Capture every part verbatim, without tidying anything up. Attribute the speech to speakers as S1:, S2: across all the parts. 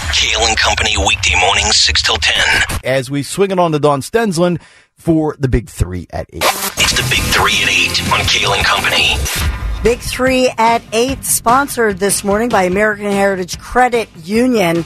S1: Kale and Company weekday mornings, six till ten.
S2: As we swing it on to Don Stensland for the Big Three at eight.
S1: It's the Big Three at eight on Kale and Company.
S3: Big Three at eight, sponsored this morning by American Heritage Credit Union.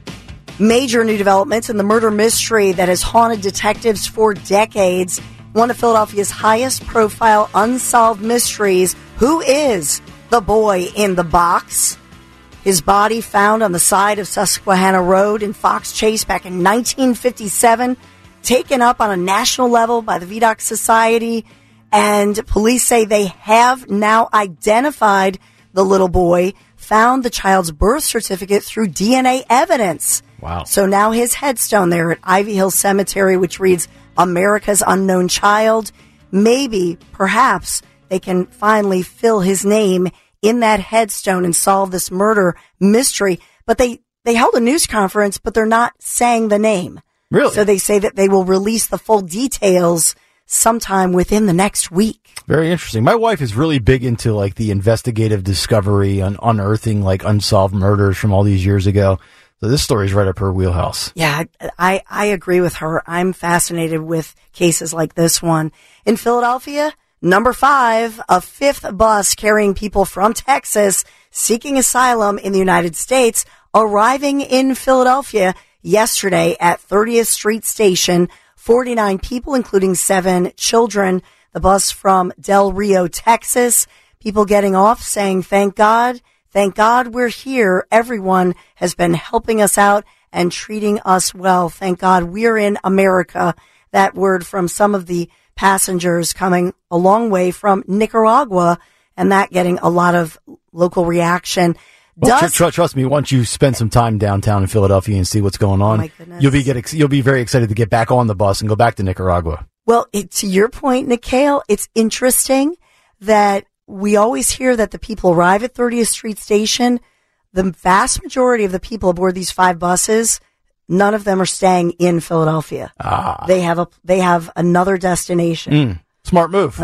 S3: Major new developments in the murder mystery that has haunted detectives for decades. One of Philadelphia's highest profile unsolved mysteries. Who is the boy in the box? His body found on the side of Susquehanna Road in Fox Chase back in nineteen fifty-seven, taken up on a national level by the V DOC Society, and police say they have now identified the little boy, found the child's birth certificate through D N A evidence.
S2: Wow.
S3: So now his headstone there at Ivy Hill Cemetery, which reads America's Unknown Child, maybe, perhaps, they can finally fill his name in that headstone and solve this murder mystery. But they, they held a news conference, but they're not saying the name.
S2: Really?
S3: So they say that they will release the full details sometime within the next week.
S2: Very interesting. My wife is really big into like the investigative discovery and unearthing like unsolved murders from all these years ago. So this story is right up her wheelhouse.
S3: Yeah, I, I agree with her. I'm fascinated with cases like this one. In Philadelphia, number five, a fifth bus carrying people from Texas seeking asylum in the United States arriving in Philadelphia yesterday at thirtieth Street Station. forty-nine people, including seven children. The bus from Del Rio, Texas. People getting off saying, thank God. Thank God we're here. Everyone has been helping us out and treating us well. Thank God we're in America. That word from some of the passengers coming a long way from Nicaragua, and that getting a lot of local reaction.
S2: Well,
S3: Does,
S2: tr- tr- trust me, once you spend some time downtown in Philadelphia and see what's going on,
S3: oh my goodness.
S2: you'll be get ex- you'll be very excited to get back on the bus and go back to Nicaragua.
S3: Well, it, to your point, Nikhil, it's interesting that we always hear that the people arrive at thirtieth Street Station. The vast majority of the people aboard these five buses, none of them are staying in Philadelphia.
S2: Ah.
S3: They have a they have another destination.
S2: Mm, smart move.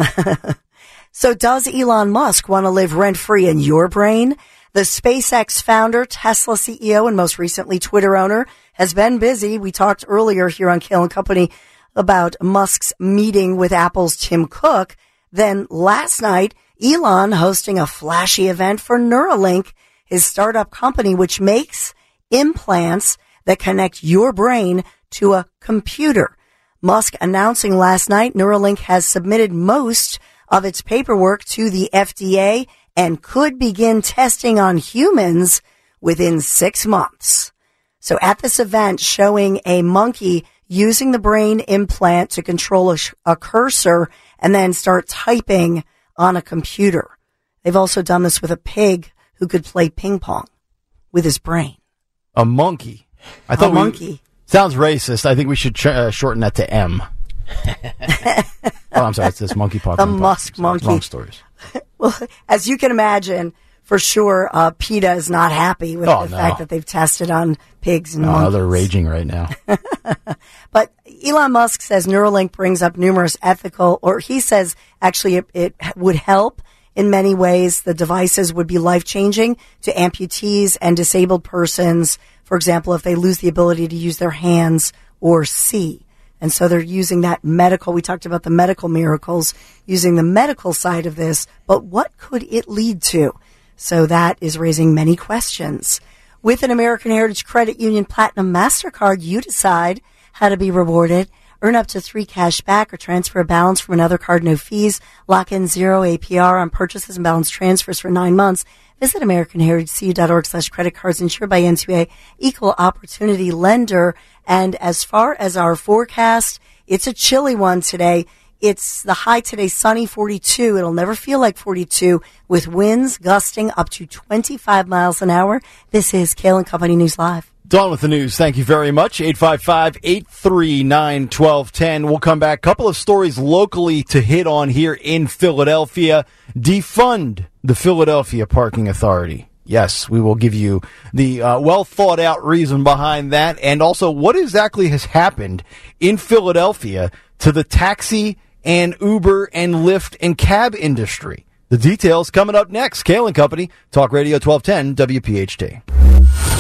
S3: So does Elon Musk want to live rent-free in your brain? The SpaceX founder, Tesla C E O, and most recently Twitter owner has been busy. We talked earlier here on Kale and Company about Musk's meeting with Apple's Tim Cook. Then last night, Elon hosting a flashy event for Neuralink, his startup company, which makes implants that connect your brain to a computer. Musk announcing last night Neuralink has submitted most of its paperwork to the F D A and could begin testing on humans within six months. So at this event showing a monkey using the brain implant to control a, sh- a cursor and then start typing on a computer. They've also done this with a pig who could play ping pong with his brain.
S2: A monkey. I thought
S3: a
S2: we,
S3: monkey.
S2: Sounds racist. I think we should ch- uh, shorten that to M. Oh, I'm sorry. It's this monkeypox.
S3: The Musk monkey.
S2: Wrong stories.
S3: Well, as you can imagine, for sure, uh, PETA is not happy with
S2: Oh,
S3: the
S2: no.
S3: fact that they've tested on pigs and
S2: Oh,
S3: monkeys.
S2: they're raging right now.
S3: But Elon Musk says Neuralink brings up numerous ethical, or he says actually it, it would help in many ways. The devices would be life-changing to amputees and disabled persons, for example, if they lose the ability to use their hands or see. And so they're using that medical, we talked about the medical miracles, using the medical side of this, but what could it lead to? So that is raising many questions. With an American Heritage Credit Union Platinum MasterCard, you decide how to be rewarded. Earn up to three cash back or transfer a balance from another card, no fees. Lock in zero A P R on purchases and balance transfers for nine months. Visit AmericanHeritageCU.org slash credit cards, insured by N C U A, equal opportunity lender. And as far as our forecast, it's a chilly one today. It's the high today, sunny, forty-two. It'll never feel like forty-two, with winds gusting up to twenty-five miles an hour. This is Kale and Company News Live.
S2: Dawn with the news. Thank you very much. eight five five, eight three nine, one two one zero. We'll come back. Couple of stories locally to hit on here in Philadelphia. Defund the Philadelphia Parking Authority. Yes, we will give you the uh, well-thought-out reason behind that, and also what exactly has happened in Philadelphia to the taxi and Uber and Lyft and cab industry. The details coming up next. Kale and Company, Talk Radio twelve ten, W P H T.
S1: This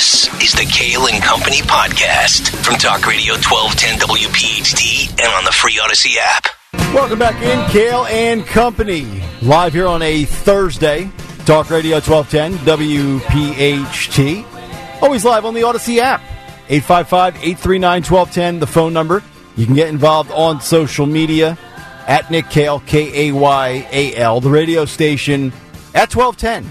S1: This is the Kale and Company podcast from Talk Radio twelve ten W P H T and on the free Odyssey app.
S2: Welcome back in, Kale and Company, live here on a Thursday. Talk Radio twelve ten W P H T. Always live on the Odyssey app. eight five five, eight three nine, one two one zero, the phone number. You can get involved on social media at Nick Kale, K A Y A L. The radio station at twelve ten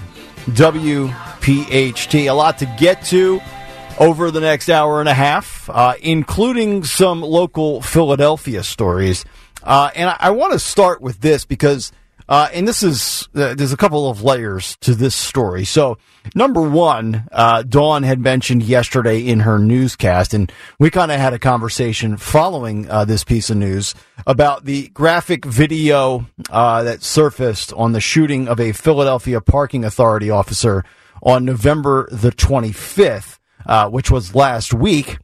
S2: W P H T. A lot to get to over the next hour and a half, uh, including some local Philadelphia stories. Uh, and I, I want to start with this because, uh, and this is, uh, there's a couple of layers to this story. So, number one, uh, Dawn had mentioned yesterday in her newscast, and we kind of had a conversation following uh, this piece of news about the graphic video uh, that surfaced on the shooting of a Philadelphia Parking Authority officer on November the twenty-fifth, uh, which was last week.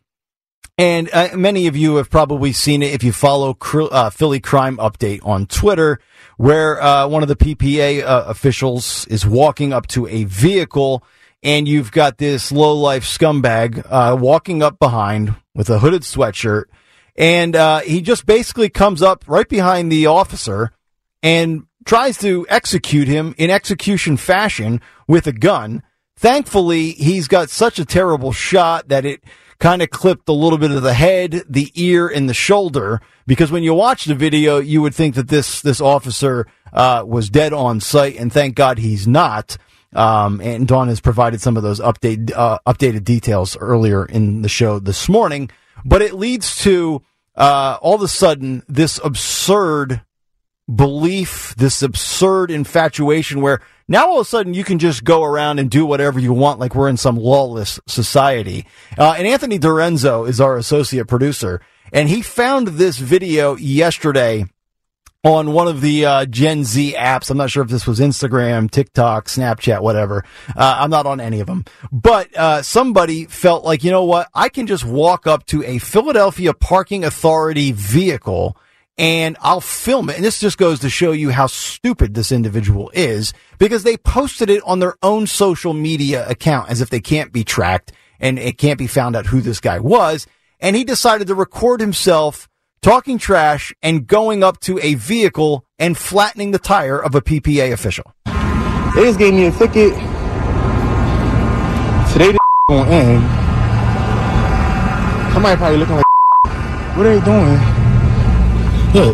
S2: And uh, many of you have probably seen it if you follow cr- uh, Philly Crime Update on Twitter, where uh, one of the P P A uh, officials is walking up to a vehicle, and you've got this low-life scumbag uh, walking up behind with a hooded sweatshirt, and uh, he just basically comes up right behind the officer and tries to execute him in execution fashion with a gun. Thankfully, he's got such a terrible shot that it kind of clipped a little bit of the head, the ear, and the shoulder, because when you watch the video, you would think that this this officer uh, was dead on sight, and thank God he's not. Um, and Dawn has provided some of those update, uh, updated details earlier in the show this morning. But it leads to, uh, all of a sudden, this absurd belief, this absurd infatuation where now all of a sudden you can just go around and do whatever you want like we're in some lawless society. Uh, and Anthony Dorenzo is our associate producer, and he found this video yesterday on one of the uh, Gen Z apps. I'm not sure if this was Instagram, TikTok, Snapchat, whatever. Uh, I'm not on any of them. But uh, somebody felt like, you know what, I can just walk up to a Philadelphia Parking Authority vehicle and I'll film it. And this just goes to show you how stupid this individual is, because they posted it on their own social media account as if they can't be tracked and it can't be found out who this guy was. And he decided to record himself talking trash and going up to a vehicle and flattening the tire of a P P A official.
S4: They just gave me a ticket. Today the gonna end. Somebody probably looking like, what are they doing? Look.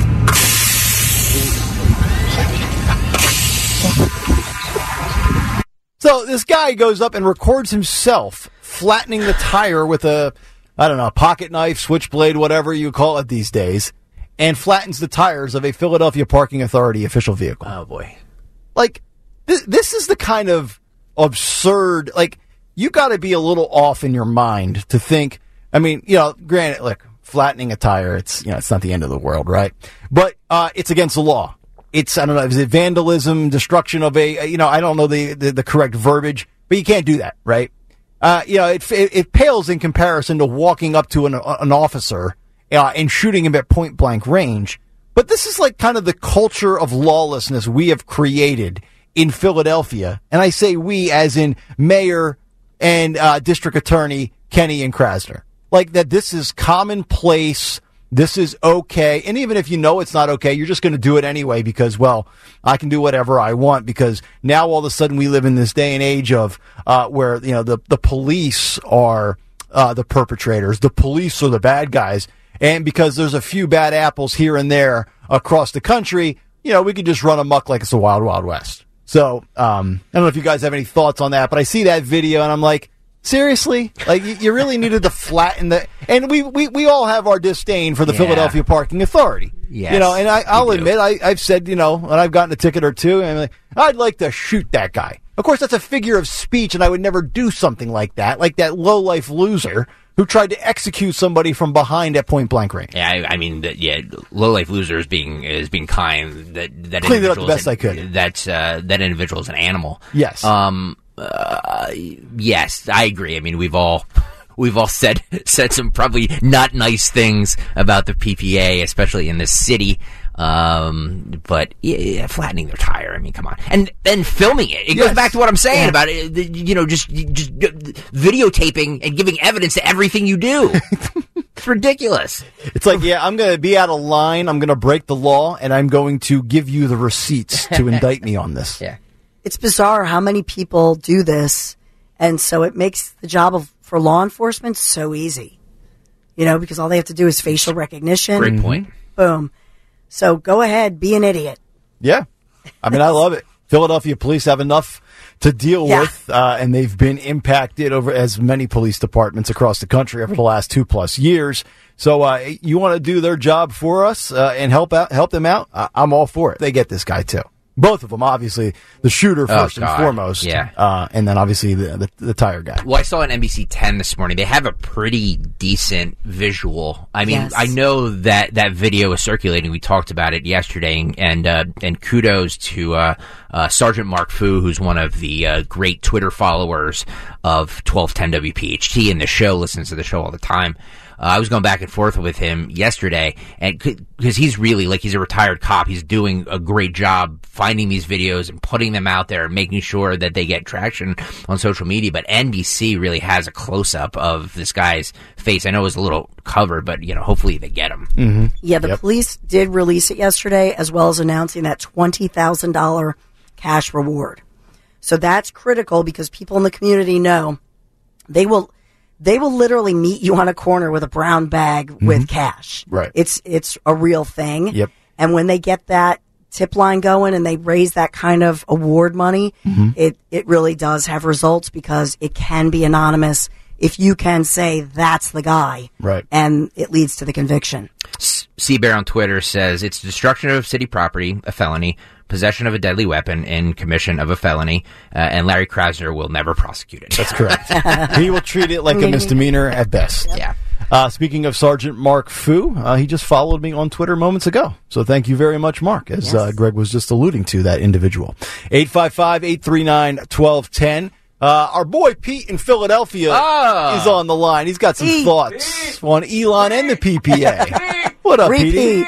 S2: So this guy goes up and records himself flattening the tire with a, I don't know, a pocket knife, switchblade, whatever you call it these days, and flattens the tires of a Philadelphia Parking Authority official vehicle.
S5: Oh, boy.
S2: Like, th- this is the kind of absurd, like, you got to be a little off in your mind to think, I mean, you know, granted, look, flattening a tire, it's, you know, it's not the end of the world, right? But uh, it's against the law. It's, I don't know, is it vandalism, destruction of a, you know, I don't know the, the, the correct verbiage, but you can't do that, right? Uh, you know, it, it, it pales in comparison to walking up to an, an officer uh, and shooting him at point blank range. But this is like kind of the culture of lawlessness we have created in Philadelphia. And I say we as in Mayor and uh, District Attorney Kenny and Krasner. Like that this is commonplace. This is okay. And even if you know it's not okay, you're just going to do it anyway because, well, I can do whatever I want because now all of a sudden we live in this day and age of uh, where, you know, the, the police are uh, the perpetrators. The police are the bad guys. And because there's a few bad apples here and there across the country, you know, we could just run amok like it's the Wild Wild West. So um, I don't know if you guys have any thoughts on that, but I see that video and I'm like, seriously? Like, you really needed to flatten the... And we, we, we all have our disdain for the yeah. Philadelphia Parking Authority.
S5: Yes,
S2: you know, and I, I'll admit, I, I've said, you know, when I've gotten a ticket or two, and I'm like, I'd like to shoot that guy. Of course, that's a figure of speech, and I would never do something like that, like that low-life loser who tried to execute somebody from behind at point-blank range.
S5: Yeah, I, I mean, the, yeah, low-life loser is being, is being kind. That, that
S2: Cleaned it up the best
S5: an,
S2: I could.
S5: That's, uh, that individual is an animal.
S2: Yes.
S5: Um... Uh, yes, I agree. I mean, we've all we've all said said some probably not nice things about the P P A, especially in this city. Um, but yeah, yeah, flattening their tire. I mean, come on, and then filming it. It
S2: Yes.
S5: goes back to what I'm saying
S3: Yeah.
S5: about it. the- You know, just just videotaping and giving evidence to everything you do. It's ridiculous.
S2: It's like, yeah, I'm going to be out of line. I'm going to break the law, and I'm going to give you the receipts to indict me on this.
S5: Yeah.
S3: It's bizarre how many people do this, and so it makes the job of for law enforcement so easy. You know, because all they have to do is facial recognition.
S5: Great point.
S3: Boom. So go ahead, be an idiot.
S2: Yeah. I mean, I love it. Philadelphia police have enough to deal
S3: Yeah.
S2: with, uh, and they've been impacted over as many police departments across the country over the last two plus years. So uh, you want to do their job for us uh, and help out, help them out? Uh, I'm all for it. They get this guy too. Both of them, obviously, the shooter first and
S5: God.
S2: foremost,
S5: Yeah.
S2: uh, and then obviously the, the the tire guy.
S5: Well, I saw on N B C ten this morning. They have a pretty decent visual. I mean,
S3: Yes.
S5: I know that that video is circulating. We talked about it yesterday, and uh, and kudos to uh, uh, Sergeant Mark Fu, who's one of the uh, great Twitter followers of twelve ten W P H T and the show. Listens to the show all the time. Uh, I was going back and forth with him yesterday, and because he's really like he's a retired cop, he's doing a great job finding these videos and putting them out there, and making sure that they get traction on social media. But N B C really has a close up of this guy's face. I know it was a little covered, but you know, hopefully they get him.
S2: Mm-hmm.
S3: Yeah, the
S2: Yep.
S3: police did release it yesterday, as well as announcing that twenty thousand dollars cash reward. So that's critical because people in the community know they will they will literally meet you on a corner with a brown bag with cash.
S2: Right.
S3: It's it's a real thing.
S2: Yep.
S3: And when they get that tip line going and they raise that kind of award money, it it really does have results because it can be anonymous if you can say that's the guy.
S2: Right.
S3: And it leads to the conviction.
S5: Seabear on Twitter says it's destruction of city property, a felony, possession of a deadly weapon, and commission of a felony, uh, and Larry Krasner will never prosecute it.
S2: That's correct. He will treat it like a misdemeanor at best.
S5: Yeah.
S2: Uh, speaking of Sergeant Mark Fu, uh, he just followed me on Twitter moments ago. So thank you very much, Mark, as
S3: Yes.
S2: uh, Greg was just alluding to that individual. eight five five, eight three nine, one two one zero. Uh, our boy Pete in Philadelphia
S5: Oh.
S2: is on the line. He's got some
S3: Pete.
S2: thoughts on Elon and the P P A. What up, Pete?
S3: Repeat.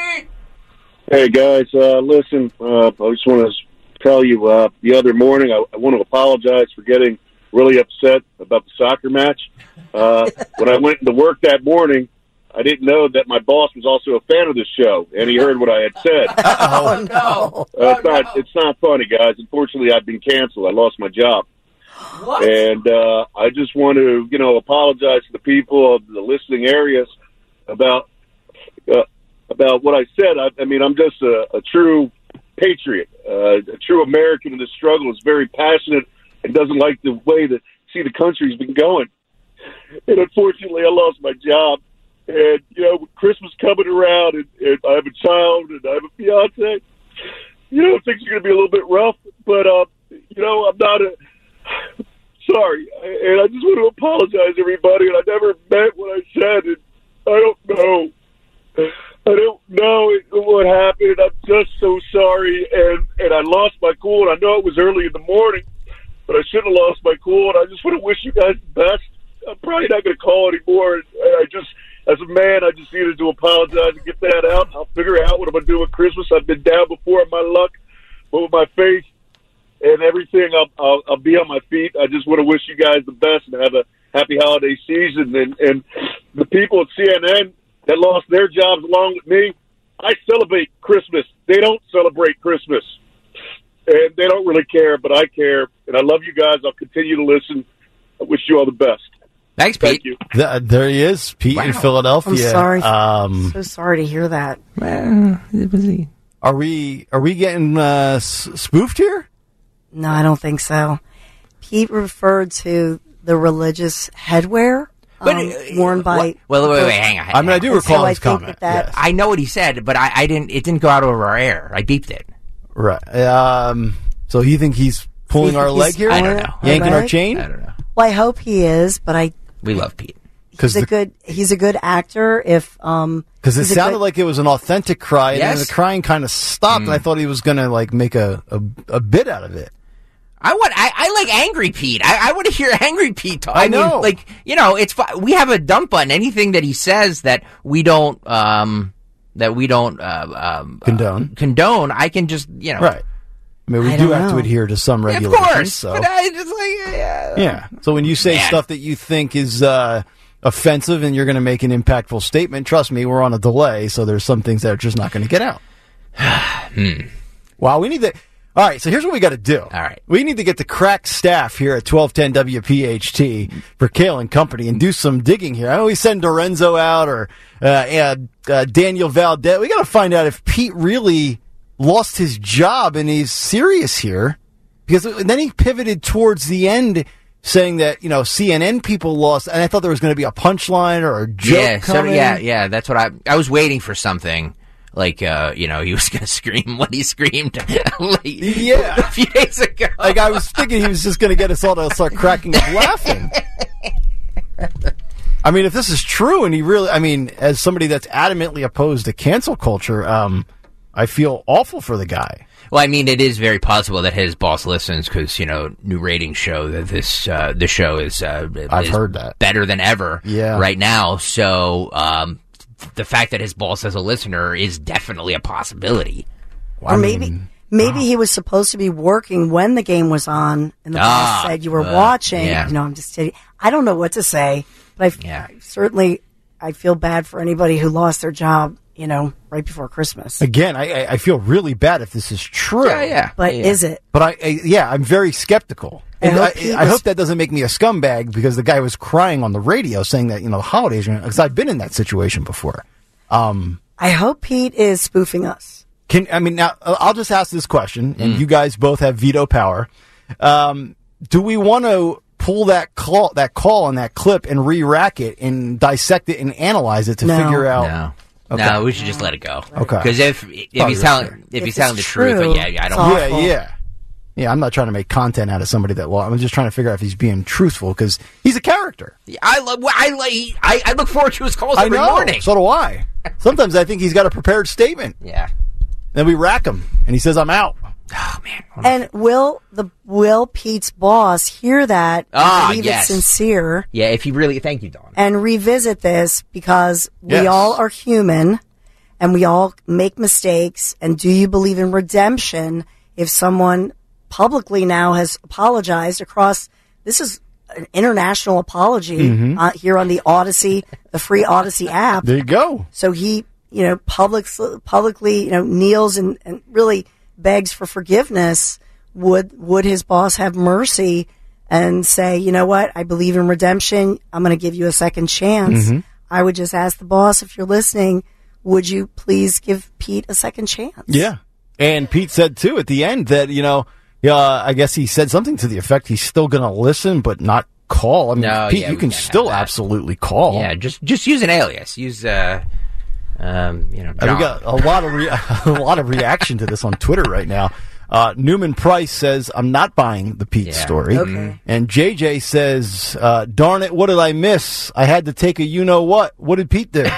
S6: Hey guys, uh, listen, uh, I just want to tell you, uh, the other morning, I, I want to apologize for getting really upset about the soccer match. Uh, when I went into work that morning, I didn't know that my boss was also a fan of this show, and he heard what I had said.
S3: Oh, no.
S6: Uh, it's not, it's not funny, guys. Unfortunately, I've been canceled. I lost my job.
S5: What?
S6: And, uh, I just want to, you know, apologize to the people of the listening areas about, uh, about what I said. I, I mean, I'm just a, a true patriot, uh, a true American in this struggle. Is very passionate and doesn't like the way that see the country's been going. And unfortunately, I lost my job. And you know, with Christmas coming around, and, and I have a child, and I have a fiance. You know, things are going to be a little bit rough. But uh, you know, I'm not a sorry, and I just want to apologize, everybody. And I never meant what I said, and I don't know. I don't know what happened. I'm just so sorry, and and I lost my cool. And I know it was early in the morning, but I shouldn't have lost my cool. And I just want to wish you guys the best. I'm probably not going to call anymore. And I just, as a man, I just needed to apologize and get that out. I'll figure out what I'm going to do with Christmas. I've been down before in my luck, but with my faith and everything, I'll, I'll, I'll be on my feet. I just want to wish you guys the best and have a happy holiday season. And, and the people at C N N that lost their jobs along with me, I celebrate Christmas. They don't celebrate Christmas. And they don't really care, but I care. And I love you guys. I'll continue to listen. I wish you all the best.
S5: Thanks, Pete.
S6: Thank you.
S2: Th- there he is, Pete in Philadelphia.
S3: I'm sorry.
S2: Um,
S3: So sorry to hear that.
S2: are we are we getting uh, s- spoofed here?
S3: No, I don't think so. Pete referred to the religious headwear
S5: But,
S3: um,
S5: uh,
S3: worn by.
S5: what- well, wait, wait, wait, hang on.
S2: I mean, I do
S3: And
S2: recall
S3: so I
S2: his
S3: think
S2: comment.
S3: that that-
S2: yes.
S5: I know what he said, but I, I didn't. It didn't go out over our air. I beeped it.
S2: Right. Um, so you think he's pulling
S3: You
S2: our
S3: think
S2: leg
S3: he's
S2: here?
S5: I don't know.
S2: Yanking our
S3: leg?
S2: chain?
S5: I don't know.
S3: Well, I hope he is, but I.
S5: We love Pete.
S2: Because
S3: He's a good. He's a good actor. If um.
S2: Because it
S3: he's a
S2: sounded
S3: good-
S2: like it was an authentic cry, and then
S5: Yes.
S2: the crying kind of stopped, and I thought he was going to like make a, a a bit out of it.
S5: I want. I, I like angry Pete. I, I want to hear angry Pete talk.
S2: I
S5: I,
S2: know.
S5: mean, like you know, it's fi- we have a dump button. Anything that he says that we don't, um, that we don't uh, um,
S2: Condone.
S5: uh, condone, I can just you know
S2: Right. I mean, we
S3: I
S2: do
S3: don't
S2: have to
S3: know.
S2: adhere to some
S5: Yeah, of
S2: regulations.
S5: course.
S2: So.
S5: But I just like yeah.
S2: Yeah. So when you say
S5: Man.
S2: stuff that you think is uh, offensive and you're going to make an impactful statement, trust me, we're on a delay, so there's some things that are just not going to get out.
S5: hmm.
S2: Wow, we need to. All right, so here's what we got to do. All
S5: right.
S2: We need to get the crack staff here at twelve ten W P H T for Kale and Company and do some digging here. I know we send Dorenzo out or uh, uh, uh, Daniel Valdez. We got to find out if Pete really lost his job and he's serious here. Because then he pivoted towards the end saying that, you know, C N N people lost, and I thought there was going to be a punchline or a joke
S5: Yeah, so,
S2: coming.
S5: yeah, yeah. That's what I. I was waiting for something like, uh, you know, he was going to scream what he screamed. like,
S2: Yeah.
S5: a few days ago.
S2: Like, I was thinking he was just going to get us all to start cracking up laughing. I mean, if this is true, and he really, I mean, as somebody that's adamantly opposed to cancel culture, um, I feel awful for the guy.
S5: Well, I mean, it is very possible that his boss listens because you know new ratings show that this uh, the show is. Uh,
S2: I've
S5: is
S2: heard that.
S5: better than ever.
S2: Yeah.
S5: right now. So um, the fact that his boss is a listener is definitely a possibility.
S3: Or maybe maybe he was supposed to be working when the game was on, and the boss
S5: Ah,
S3: said you were
S5: uh,
S3: watching.
S5: yeah.
S3: You know, I'm just kidding. I don't know what to say, but I,
S5: Yeah.
S3: I certainly I feel bad for anybody who lost their job. You know, right before Christmas.
S2: Again, I, I- I feel really bad if this is true.
S5: Yeah, yeah.
S3: But
S5: yeah.
S3: is it?
S2: But I, I yeah, I'm very skeptical.
S3: I
S2: And
S3: hope
S2: I,
S3: he
S2: I
S3: was-
S2: hope that doesn't make me a scumbag because the guy was crying on the radio saying that, you know, the holidays are, because I've been in that situation before. Um,
S3: I hope Pete is spoofing us.
S2: Can I mean now? uh, I'll just ask this question,
S5: Mm.
S2: and you guys both have veto power. Um, do we want to pull that call, that call, and that clip, and re-rack it, and dissect it, and analyze it to
S3: No.
S2: figure out?
S5: No.
S2: Okay.
S5: No, we should just let it go.
S2: Okay.
S5: Because if if
S2: Thought
S5: he's
S2: you were
S5: telling
S2: saying.
S5: if
S3: If
S5: he's telling the
S3: it's
S5: truth,
S3: true,
S5: yeah, yeah, I
S3: it's
S5: don't.
S3: awful.
S2: Yeah, yeah, yeah. I'm not trying to make content out of somebody that. Well, I'm just trying to figure out if he's being truthful because he's a character.
S5: I love. I like. I, I look forward to his calls
S2: I
S5: every
S2: know.
S5: morning.
S2: So do I. Sometimes I think he's got a prepared statement.
S5: Yeah.
S2: Then we rack him, and he says, "I'm out."
S5: Oh man.
S3: And will the will Pete's boss hear that and
S5: Ah,
S3: believe
S5: yes.
S3: it's sincere
S5: Yeah. If he really. Thank you, Dawn.
S3: and revisit this because we
S2: Yes.
S3: all are human and we all make mistakes. And do you believe in redemption if someone publicly now has apologized across? This is an international apology
S2: Mm-hmm.
S3: uh, here on the Odyssey, the free Odyssey app.
S2: There you go.
S3: So he, you know, public, publicly, you know, kneels and, and really begs for forgiveness. Would would his boss have mercy and say, you know what, I believe in redemption. I'm going to give you a second chance.
S2: Mm-hmm.
S3: I would just ask the boss, if you're listening, would you please give Pete a second chance?
S2: Yeah. And Pete said, too, at the end that, you know, yeah, I guess he said something to the effect he's still going to listen but not call. I mean,
S5: No,
S2: Pete,
S5: yeah,
S2: you
S5: we
S2: can
S5: can't have
S2: still
S5: that.
S2: absolutely call.
S5: Yeah. Just just use an alias. Use uh, um, you know,
S2: And
S5: John.
S2: we got a lot of re- a lot of reaction to this on Twitter right now. Uh, Newman Price says, I'm not buying the Pete
S5: Yeah.
S2: story.
S3: Okay.
S2: And J J says, uh, darn it, what did I miss? I had to take a you-know-what. What did Pete do?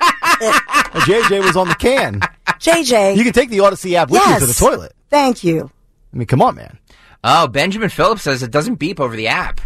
S2: And J J was on the can.
S3: J J,
S2: You can take the Odyssey app with
S3: yes,
S2: you to the toilet.
S3: Thank you.
S2: I mean, come on, man.
S5: Oh, Benjamin Phillips says it doesn't beep over the app.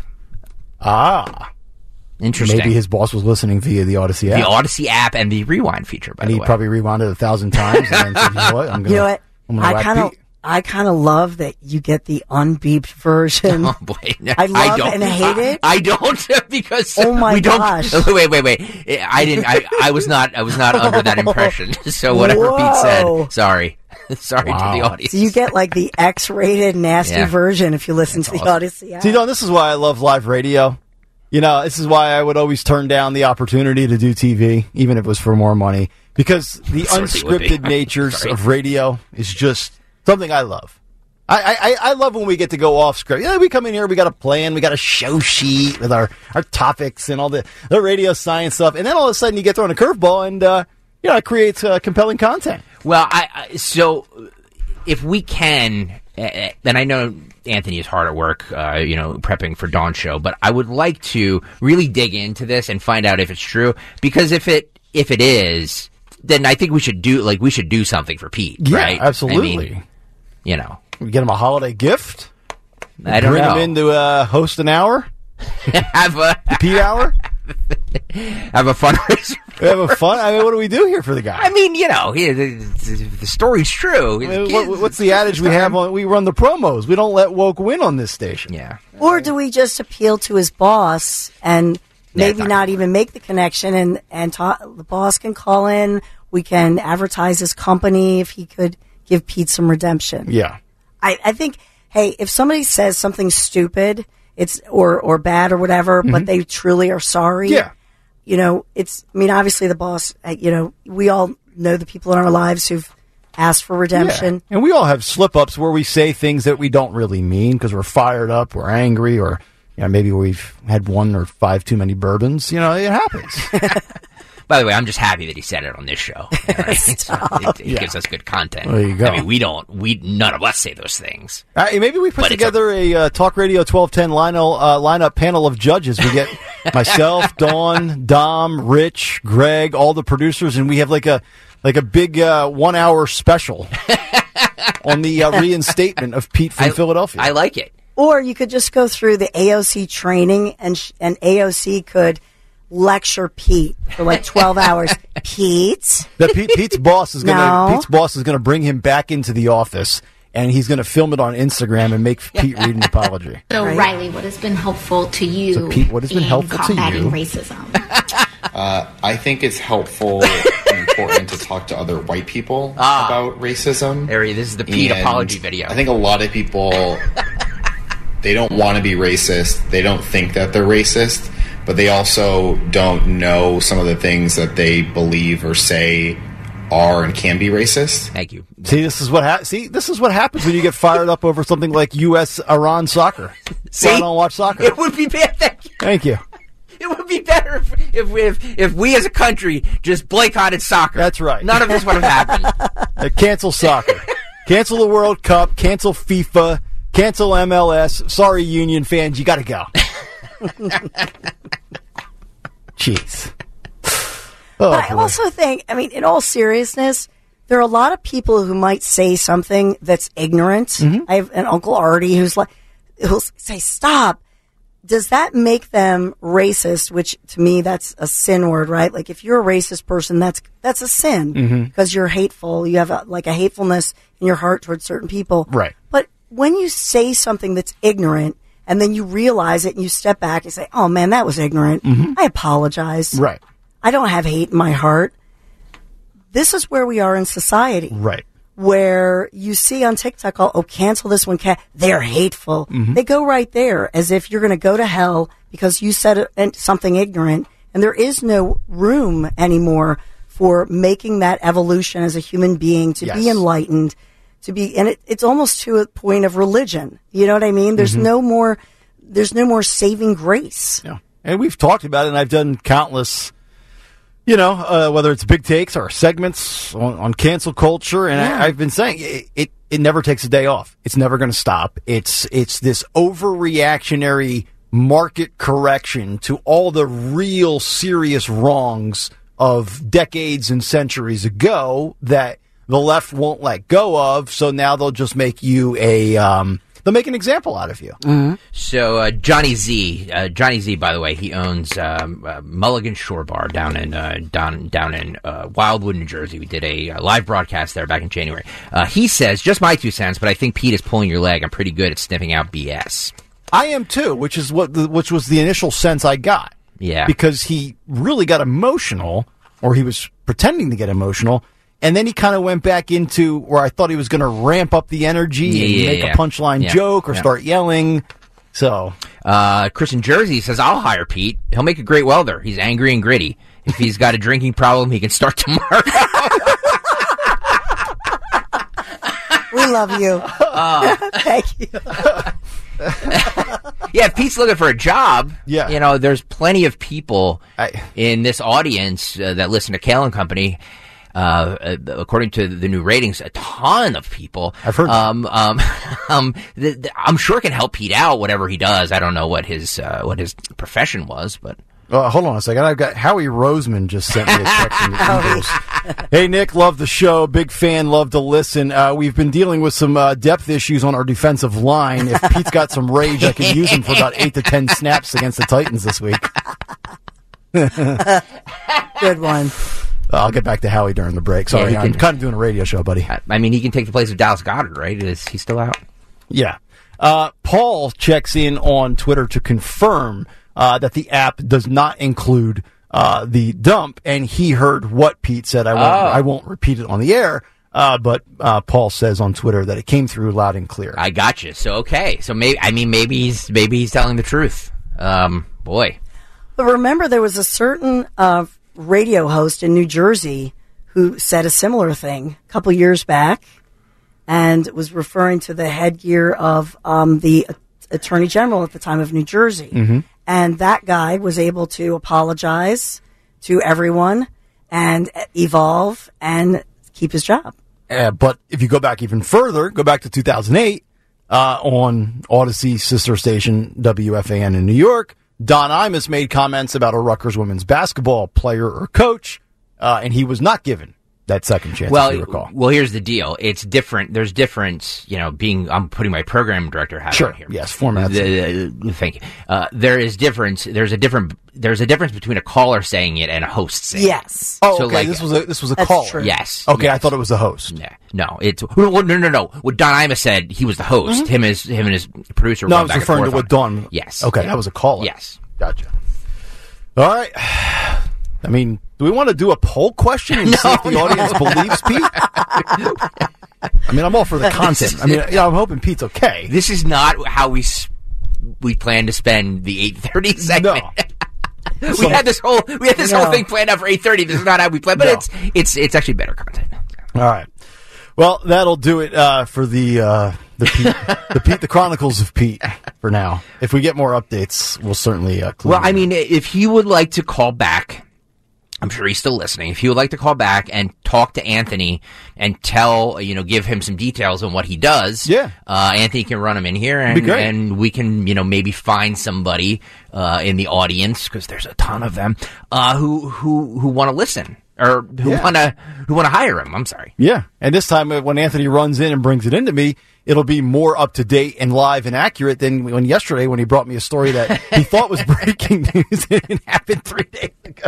S2: Ah.
S5: Interesting.
S2: Maybe his boss was listening via the Odyssey app.
S5: the Odyssey app and the rewind feature. By
S2: and
S5: the
S2: he
S5: way,
S2: probably rewound it a thousand times and then said, you know what? I'm gonna,
S3: You know what?
S2: I'm gonna
S3: I
S2: whack
S3: kind of,
S2: Pete.
S3: I kind of love that you get the unbeeped version.
S5: Oh boy,
S3: I love
S5: don't,
S3: and hate it.
S5: I, I don't because
S3: Oh my
S5: we don't,
S3: gosh.
S5: Wait, wait, wait. I didn't. I, I was not. I was not under that impression. So whatever Pete
S3: Whoa.
S5: said, sorry, sorry
S2: Wow.
S5: to the audience.
S3: So you get like the X-rated nasty
S5: Yeah.
S3: version if you listen to the
S5: awesome.
S3: Odyssey app.
S2: See, Don, this is why I love live radio. You know, this is why I would always turn down the opportunity to do T V, even if it was for more money, because the
S5: Certainly would be.
S2: unscripted natures
S5: Sorry.
S2: of radio is just something I love. I, I, I love when we get to go off script. Yeah, we come in here, we got a plan, we got a show sheet with our, our topics and all the, the radio science stuff, and then all of a sudden you get thrown a curveball and, uh, you know, it creates uh, compelling content.
S5: Well, I, I so if we can, uh, then I know Anthony is hard at work, uh, you know, prepping for Dawn's show, but I would like to really dig into this and find out if it's true, because if it if it is, then I think we should do like we should do something for Pete,
S2: Yeah,
S5: right?
S2: absolutely.
S5: I mean, you know,
S2: We get him a holiday gift.
S5: I don't
S2: Bring
S5: know.
S2: him in to uh, host an hour,
S5: have a
S2: Pete hour.
S5: have a fundraiser
S2: We have a fun. I mean, what do we do here for the guy?
S5: I mean, you know, he, the, the, the story's true.
S2: I mean, what, what's the adage we have on? We run the promos. We don't let woke win on this station.
S5: Yeah.
S3: Or do we just appeal to his boss and maybe
S5: Yeah,
S3: not even make the connection, and and ta- the boss can call in. We can advertise his company if he could give Pete some redemption.
S2: Yeah.
S3: I, I think, hey, if somebody says something stupid, it's or or bad or whatever, mm-hmm. but they truly are sorry.
S2: Yeah.
S3: You know, it's. I mean, obviously the boss. uh, You know, we all know the people in our lives who've asked for redemption.
S2: Yeah. And we all have slip-ups where we say things that we don't really mean because we're fired up, we're angry, or you know, maybe we've had one or five too many bourbons. You know, it happens.
S5: By the way, I'm just happy that he said it on this show. Right? So it it
S2: Yeah.
S5: gives us good content.
S2: There you go.
S5: I mean, we don't. We none of us say those things.
S2: Uh, maybe we put
S5: But it's
S2: together a, uh, Talk Radio twelve ten line, uh, lineup panel of judges. We get myself, Dawn, Dom, Rich, Greg, all the producers, and we have like a like a big uh, one hour special on the uh, reinstatement of Pete from
S5: I,
S2: Philadelphia.
S5: I like it.
S3: Or you could just go through the A O C training, and sh- and A O C could lecture Pete for like twelve hours. Pete,
S2: That Pete, Pete's boss is gonna
S3: No.
S2: Pete's boss is gonna bring him back into the office, and he's gonna film it on Instagram and make Pete read an apology.
S7: So,
S3: Right.
S7: Riley, what has been helpful to you
S2: So, Pete, what has been
S7: in
S2: helpful to
S7: combating
S2: you?
S7: racism?
S8: Uh, I think it's helpful and important to talk to other white people
S5: Ah.
S8: about racism.
S5: Harry, this is the Pete
S8: And
S5: apology video.
S8: I think a lot of people, they don't want to be racist. They don't think that they're racist, but they also don't know some of the things that they believe or say are and can be racist.
S5: Thank you.
S2: See, this is what ha- see this is what happens when you get fired up over something like U S Iran soccer.
S5: See?
S2: I don't watch soccer.
S5: It would be bad. Thank you.
S2: Thank you.
S5: It would be better if if, we, if if we as a country just boycotted soccer.
S2: That's right.
S5: None of this would have happened.
S2: Uh, cancel soccer. Cancel the World Cup. Cancel FIFA. Cancel M L S. Sorry, Union fans, you got to go. Jeez. Oh,
S3: but I
S2: boy.
S3: also think, I mean, in all seriousness, there are a lot of people who might say something that's ignorant.
S2: Mm-hmm.
S3: I have an Uncle Artie who's like, who'll say, "Stop." Does that make them racist? Which to me, that's a sin word, right? Like if you're a racist person, that's that's a sin because
S2: Mm-hmm.
S3: you're hateful. You have a, like a hatefulness in your heart towards certain people,
S2: Right.
S3: But when you say something that's ignorant and then you realize it and you step back and say, "Oh man, that was ignorant. I apologize.
S2: Right.
S3: I don't have hate in my heart." This is where we are in society,
S2: Right.
S3: where you see on TikTok, oh, oh cancel this one. Ca- They're hateful. They go right there as if you're going to go to hell because you said it- something ignorant. And there is no room anymore for making that evolution as a human being to be
S2: Yes.
S3: enlightened, to be, and it, it's almost to a point of religion. You know what I mean? There's no more, there's no more saving grace.
S2: Yeah. And we've talked about it, and I've done countless, you know, uh, whether it's big takes or segments on, on cancel culture. And
S3: Yeah.
S2: I, I've been saying it, it, it never takes a day off. It's never going to stop. It's, it's this overreactionary market correction to all the real serious wrongs of decades and centuries ago that the left won't let go of. So now they'll just make you a, um, they'll make an example out of you.
S5: So uh, Johnny Z, uh, Johnny Z, by the way, he owns um, uh, Mulligan Shore Bar down in uh, down down in uh, Wildwood, New Jersey. We did a uh, live broadcast there back in January. Uh, he says, just my two cents, but I think Pete is pulling your leg. I'm pretty good at sniffing out B S.
S2: I am too, which is what the, which was the initial sense I got.
S5: Yeah.
S2: Because he really got emotional, or he was pretending to get emotional, and then he kind of went back into where I thought he was going to ramp up the energy
S5: Yeah,
S2: and
S5: yeah,
S2: make
S5: yeah.
S2: a punchline
S5: Yeah.
S2: joke or
S5: Yeah.
S2: start yelling. So
S5: Uh, Chris in Jersey says, I'll hire Pete. He'll make a great welder. He's angry and gritty. If he's got a drinking problem, he can start tomorrow.
S3: We love you. Thank you.
S5: Yeah, if Pete's looking for a job,
S2: Yeah.
S5: you know, there's plenty of people
S2: I-
S5: in this audience uh, that listen to Kale and Company. Uh, uh, according to the new ratings, a ton of people.
S2: I've heard that.
S5: Um, um, um, th- th- I'm sure it can help Pete out, whatever he does. I don't know what his uh, what his profession was, but
S2: uh, hold on a second. I've got Howie Roseman just sent me a text from the Eagles. Hey, Nick, love the show. Big fan, love to listen. Uh, we've been dealing with some uh, depth issues on our defensive line. If Pete's got some rage, I can use him for about eight to ten snaps against the Titans this week.
S3: There good one.
S2: I'll get back to Howie during the break. Sorry,
S5: Yeah,
S2: I'm
S5: can-
S2: kind of doing a radio show, buddy.
S5: I, I mean, he can take the place of Dallas Goddard, right? Is he still out?
S2: Yeah. Uh, Paul checks in on Twitter to confirm uh, that the app does not include uh, the dump, and he heard what Pete said. I won't,
S5: Oh.
S2: I won't repeat it on the air, uh, but uh, Paul says on Twitter that it came through loud and clear.
S5: I got you. So okay. So maybe I mean maybe he's maybe he's telling the truth. Um, boy.
S3: But remember, there was a certain uh, radio host in New Jersey who said a similar thing a couple years back, and was referring to the headgear of um, the Attorney General at the time of New Jersey.
S2: Mm-hmm.
S3: And that guy was able to apologize to everyone and evolve and keep his job.
S2: Uh, but if you go back even further, go back to two thousand eight uh, on Odyssey sister station W F A N in New York, Don Imus made comments about a Rutgers women's basketball player or coach, uh, and he was not given that second chance,
S5: Well,
S2: if you recall.
S5: well, here's the deal. It's different. There's different, you know, being, I'm putting my program director hat
S2: Sure.
S5: on here.
S2: Yes, formats.
S5: The- the- thank you. Uh, there is difference. There's a different, there's a difference between a caller saying it and a host saying
S3: Yes.
S2: Oh,
S5: So,
S2: okay.
S5: like-
S2: this was a this was a
S3: That's
S2: caller.
S3: true.
S5: Yes.
S2: Okay, I
S5: yes.
S2: thought it was the host.
S5: Yeah. No, it's no, no, no, no. What Don Imus said, he was the host. Him as him and his producer.
S2: Mm-hmm. No, I
S5: went
S2: was
S5: back and
S2: referring to
S5: forth
S2: what
S5: on it.
S2: Don.
S5: Yes.
S2: Okay,
S5: Yeah.
S2: that was a caller.
S5: Yes.
S2: Gotcha. All right. I mean, do we want to do a poll question and see if the audience believes Pete? I mean, I'm all for the content. I mean, yeah, I'm hoping Pete's okay.
S5: This is not how we s- we plan to spend the eight thirty segment.
S2: No.
S5: we had this whole we had this
S3: No.
S5: whole thing planned out for eight thirty. This is not how we plan, but
S2: No.
S5: it's it's it's actually better content.
S2: All right. Well, that'll do it uh, for the uh, the Pete, the Pete, the Chronicles of Pete for now. If we get more updates, we'll certainly. Uh, clue
S5: Well,
S2: you
S5: I
S2: in.
S5: mean, if he would like to call back, I'm sure he's still listening. If he would like to call back and talk to Anthony and tell, you know, give him some details on what he does,
S2: Yeah.
S5: uh, Anthony can run him in here, and,
S2: Be great.
S5: and we can, you know, maybe find somebody uh, in the audience, because there's a ton of them, uh, who who who want to listen or who
S2: Yeah.
S5: want to who want to hire him. I'm sorry.
S2: Yeah, and this time uh, when Anthony runs in and brings it into me, it'll be more up to date and live and accurate than when yesterday when he brought me a story that he thought was breaking news and it happened three days ago.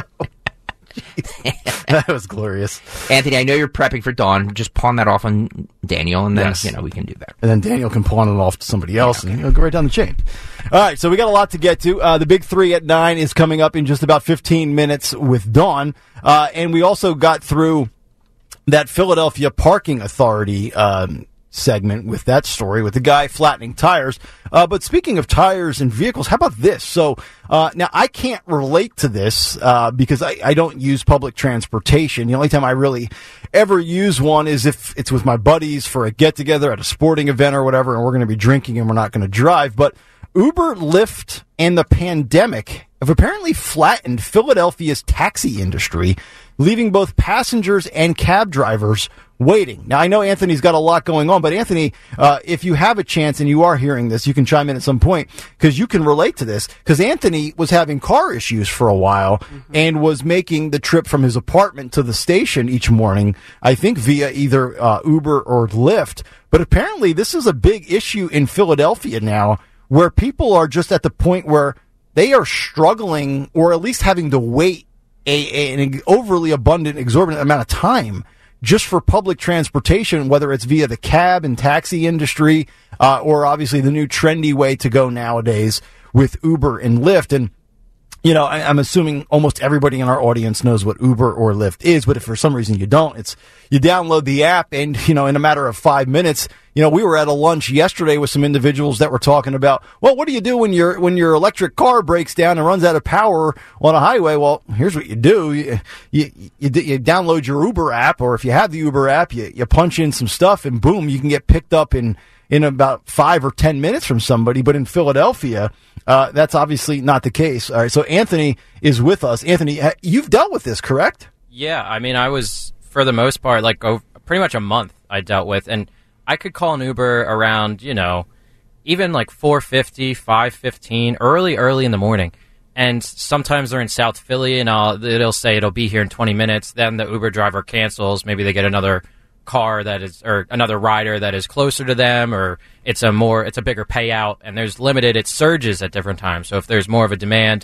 S2: Jeez. That was glorious.
S5: Anthony, I know you're prepping for Dawn. Just pawn that off on Daniel, and then
S2: Yes.
S5: you know we can do that.
S2: And then Daniel can pawn it off to somebody else, and he'll go right down the chain. All right, so we got a lot to get to. Uh, the big three at nine is coming up in just about fifteen minutes with Dawn, uh, and we also got through that Philadelphia Parking Authority um, segment with that story with the guy flattening tires. Uh, but speaking of tires and vehicles, how about this? So uh, now I can't relate to this uh, because I, I don't use public transportation. The only time I really ever use one is if it's with my buddies for a get-together at a sporting event or whatever, and we're going to be drinking and we're not going to drive. But Uber, Lyft, and the pandemic have apparently flattened Philadelphia's taxi industry, leaving both passengers and cab drivers waiting. Now, I know Anthony's got a lot going on, but Anthony, uh, if you have a chance and you are hearing this, you can chime in at some point because you can relate to this because Anthony was having car issues for a while mm-hmm. and was making the trip from his apartment to the station each morning, I think via either uh, Uber or Lyft. But apparently this is a big issue in Philadelphia now where people are just at the point where they are struggling or at least having to wait a, a, an overly abundant, exorbitant amount of time just for public transportation, whether it's via the cab and taxi industry uh, or obviously the new trendy way to go nowadays with Uber and Lyft. And, you know, I, I'm assuming almost everybody in our audience knows what Uber or Lyft is, but if for some reason you don't, it's you download the app and, you know, in a matter of five minutes, you know, we were at a lunch yesterday with some individuals that were talking about, well, what do you do when your when your electric car breaks down and runs out of power on a highway? Well, here's what you do. You, you, you, you download your Uber app, or if you have the Uber app, you, you punch in some stuff and boom, you can get picked up in, in about five or ten minutes from somebody. But in Philadelphia, uh, that's obviously not the case. All right, so Anthony is with us. Anthony, you've dealt with this, correct?
S9: Yeah, I mean, I was, for the most part, like oh, pretty much a month I dealt with, and I could call an Uber around, you know, even like four fifty, five fifteen, early, early in the morning. And sometimes they're in South Philly, and I'll, it'll say it'll be here in twenty minutes. Then the Uber driver cancels. Maybe they get another car that is, or another rider that is closer to them, or it's a more, it's a bigger payout. And there's limited, it surges at different times. So if there's more of a demand,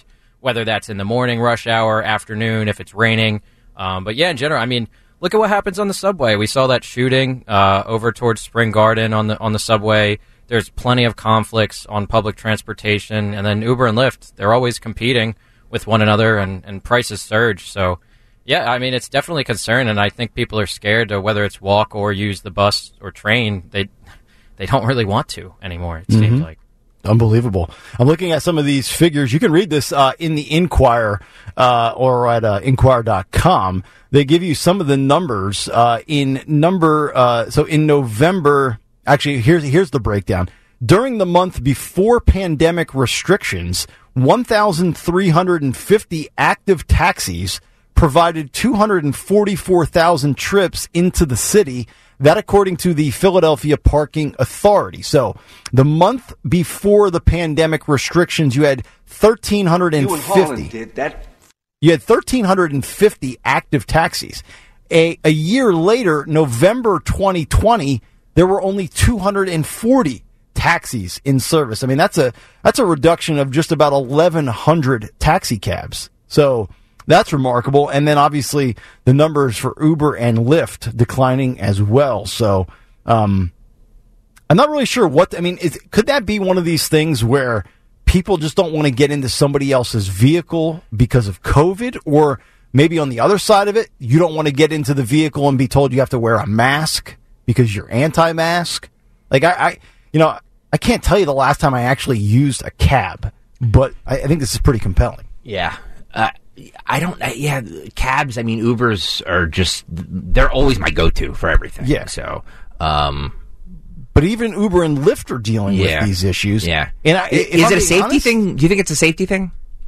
S9: whether that's in the morning rush hour, afternoon, if it's raining. Um, but yeah, in general, I mean, look at what happens on the subway. We saw that shooting uh, over towards Spring Garden on the on the subway. There's plenty of conflicts on public transportation, and then Uber and Lyft, they're always competing with one another, and, and prices surge. So, yeah, I mean, it's definitely a concern, and I think people are scared to whether it's walk or use the bus or train. They they don't really want to anymore, it mm-hmm. seems like.
S2: Unbelievable. I'm looking at some of these figures. You can read this uh, in the Inquirer uh, or at uh, Inquirer dot com. They give you some of the numbers uh, in number. Uh, so in November, actually, here's here's the breakdown. During the month before pandemic restrictions, one thousand three hundred fifty active taxis provided two hundred forty-four thousand trips into the city. That according to the Philadelphia Parking Authority. So the month before the pandemic restrictions, you had one thousand three hundred fifty. You and Holland did that. You had one thousand three hundred fifty active taxis. A, a year later, November twenty twenty, there were only two hundred forty taxis in service. I mean, that's a that's a reduction of just about eleven hundred taxi cabs. So that's remarkable. And then obviously the numbers for Uber and Lyft declining as well. So um, I'm not really sure what, I mean, is, could that be one of these things where people just don't want to get into somebody else's vehicle because of COVID? Or maybe on the other side of it, you don't want to get into the vehicle and be told you have to wear a mask because you're anti-mask? Like, I, I you know, I can't tell you the last time I actually used a cab, but I, I think this is pretty compelling.
S5: Yeah. Uh, I don't, uh, yeah, cabs, I mean, Ubers are just, they're always my go-to for everything.
S2: Yeah.
S5: So, um,
S2: but even Uber and Lyft are dealing
S5: yeah.
S2: with these issues.
S5: Yeah.
S2: And I,
S5: is
S2: I'm
S5: it a safety
S2: honest,
S5: thing? Do you think it's a safety thing?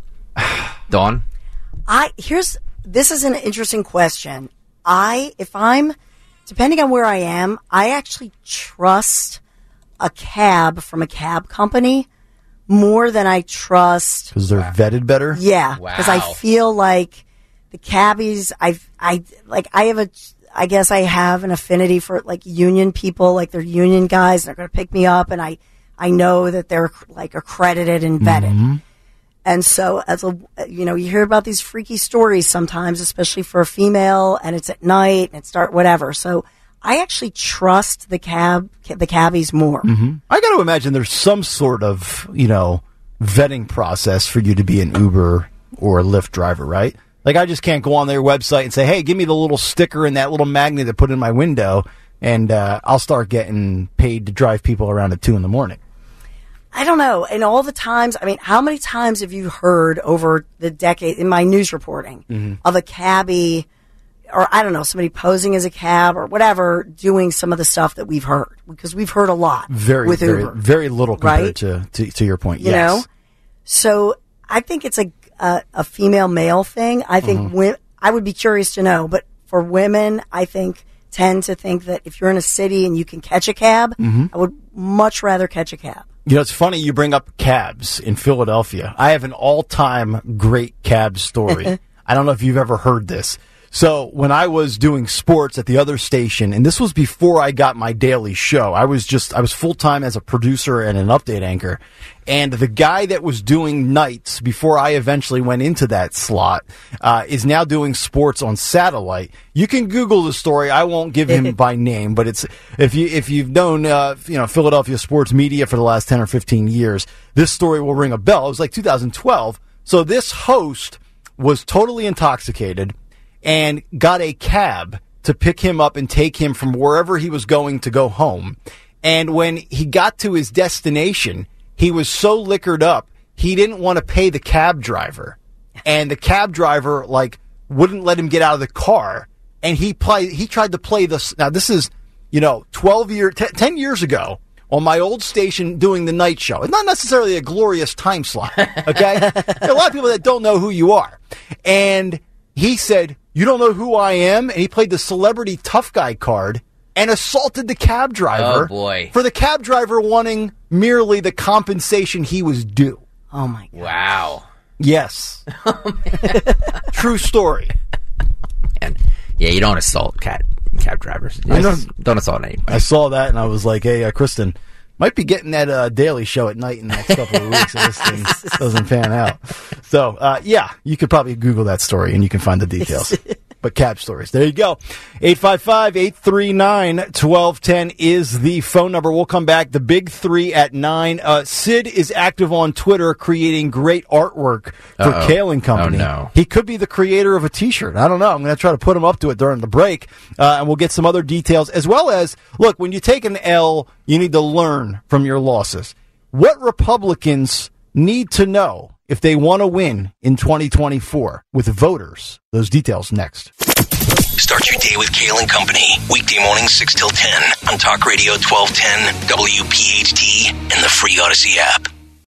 S5: Dawn?
S3: I, here's, this is an interesting question. I, if I'm, depending on where I am, I actually trust a cab from a cab company more than I trust.
S2: Because they're wow. vetted better?
S3: Yeah. Because wow. I feel like the cabbies, I, I, like, I have a, I guess I have an affinity for, like, union people, like, they're union guys, and they're going to pick me up, and I, I know that they're, like, accredited and vetted. Mm-hmm. And so, as a, you know, you hear about these freaky stories sometimes, especially for a female, and it's at night, and it's dark, whatever. So, I actually trust the cab, the cabbies more.
S2: Mm-hmm. I got to imagine there's some sort of, you know, vetting process for you to be an Uber or a Lyft driver, right? Like, I just can't go on their website and say, hey, give me the little sticker and that little magnet to put in my window, and uh, I'll start getting paid to drive people around at two in the morning.
S3: I don't know. And all the times, I mean, how many times have you heard over the decade in my news reporting mm-hmm. of a cabbie, or I don't know, somebody posing as a cab or whatever, doing some of the stuff that we've heard? Because we've heard a lot
S2: very,
S3: with
S2: very,
S3: Uber.
S2: Very little compared
S3: right?
S2: to, to to your point,
S3: you
S2: yes.
S3: know? So I think it's a, a, a female-male thing. I think mm-hmm. we, I would be curious to know, but for women, I think, tend to think that if you're in a city and you can catch a cab, mm-hmm. I would much rather catch a cab.
S2: You know, it's funny you bring up cabs in Philadelphia. I have an all-time great cab story. I don't know if you've ever heard this. So when I was doing sports at the other station, and this was before I got my daily show, I was just, I was full-time as a producer and an update anchor. And the guy that was doing nights before I eventually went into that slot uh, is now doing sports on satellite. You can Google the story. I won't give him by name, but it's if you if you've known uh, you know Philadelphia sports media for the last ten or fifteen years, this story will ring a bell. It was like two thousand twelve. So this host was totally intoxicated and got a cab to pick him up and take him from wherever he was going to go home. And when he got to his destination, he was so liquored up, he didn't want to pay the cab driver. And the cab driver, like, wouldn't let him get out of the car. And he play, he tried to play this. Now, this is, you know, twelve years, t- ten years ago on my old station doing the night show. It's not necessarily a glorious time slot, okay? There are a lot of people that don't know who you are. And he said, you don't know who I am? And he played the celebrity tough guy card and assaulted the cab driver.
S5: Oh, boy.
S2: For the cab driver wanting merely the compensation he was due.
S3: Oh, my God.
S5: Wow.
S2: Yes. Oh, true story.
S5: And yeah, you don't assault cat, cab drivers.
S2: I don't,
S5: don't assault anybody.
S2: I saw that and I was like, hey, uh, Kristen, Might be getting that uh, Daily Show at night in the next couple of weeks if this thing doesn't pan out. So, uh, yeah, you could probably Google that story and you can find the details. But cab stories. There you go. eight five five, eight three nine, one two one zero is the phone number. We'll come back. The big three at nine. Uh, Sid is active on Twitter creating great artwork for
S5: Uh-oh.
S2: Kale and Company.
S5: Oh, no.
S2: He could be the creator of a T-shirt. I don't know. I'm going to try to put him up to it during the break. Uh, and we'll get some other details as well as, look, when you take an L, you need to learn from your losses. What Republicans need to know if they want to win in twenty twenty-four with voters. Those details next.
S1: Start your day with Kale and Company. Weekday mornings six till ten on Talk Radio twelve ten, W P H T, and the free Odyssey app.